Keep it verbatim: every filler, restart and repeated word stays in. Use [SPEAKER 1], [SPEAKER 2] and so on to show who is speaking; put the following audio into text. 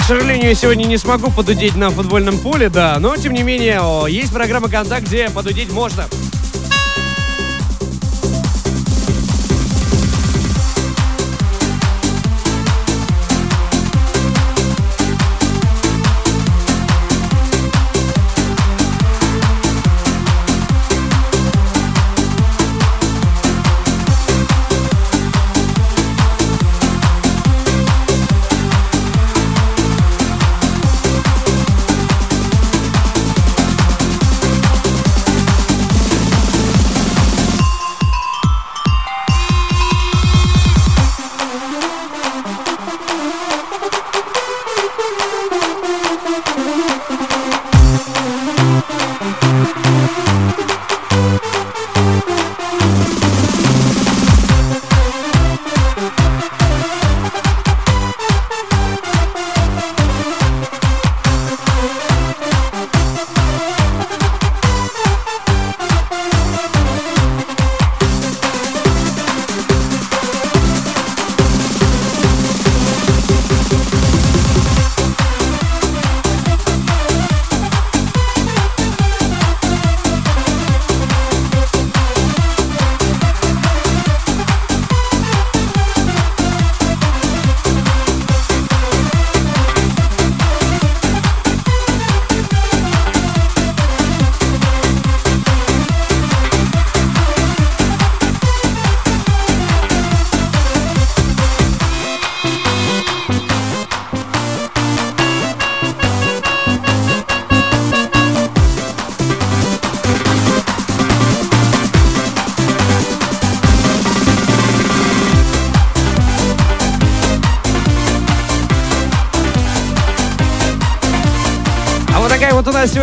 [SPEAKER 1] сожалению, я сегодня не смогу подудеть на футбольном поле, да, но, тем не менее, о, есть программа «Контакт», где подудеть можно. Вот у нас сегодня